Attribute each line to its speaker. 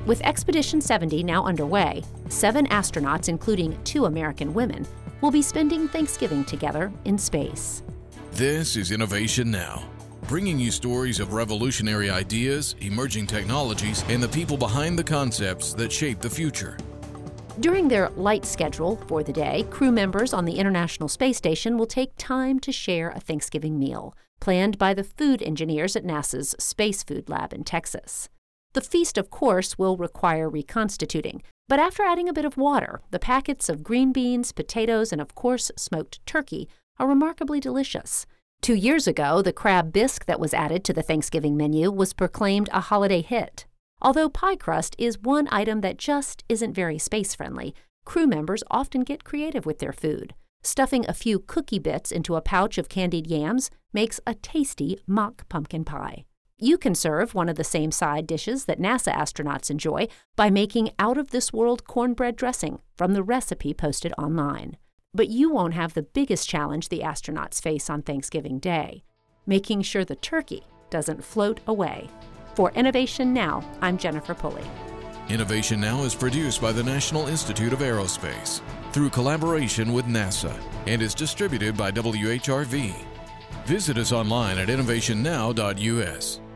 Speaker 1: With Expedition 70 now underway, 7 astronauts, including 2 American women, will be spending Thanksgiving together in space.
Speaker 2: This is Innovation Now, bringing you stories of revolutionary ideas, emerging technologies, and the people behind the concepts that shape the future.
Speaker 1: During their light schedule for the day, crew members on the International Space Station will take time to share a Thanksgiving meal, planned by the food engineers at NASA's Space Food Lab in Texas. The feast, of course, will require reconstituting, but after adding a bit of water, the packets of green beans, potatoes, and of course smoked turkey are remarkably delicious. 2 years ago, the crab bisque that was added to the Thanksgiving menu was proclaimed a holiday hit. Although pie crust is one item that just isn't very space-friendly, crew members often get creative with their food. Stuffing a few cookie bits into a pouch of candied yams makes a tasty mock pumpkin pie. You can serve one of the same side dishes that NASA astronauts enjoy by making out-of-this-world cornbread dressing from the recipe posted online. But you won't have the biggest challenge the astronauts face on Thanksgiving Day, making sure the turkey doesn't float away. For Innovation Now, I'm Jennifer Pulley.
Speaker 2: Innovation Now is produced by the National Institute of Aerospace through collaboration with NASA and is distributed by WHRV. Visit us online at innovationnow.us.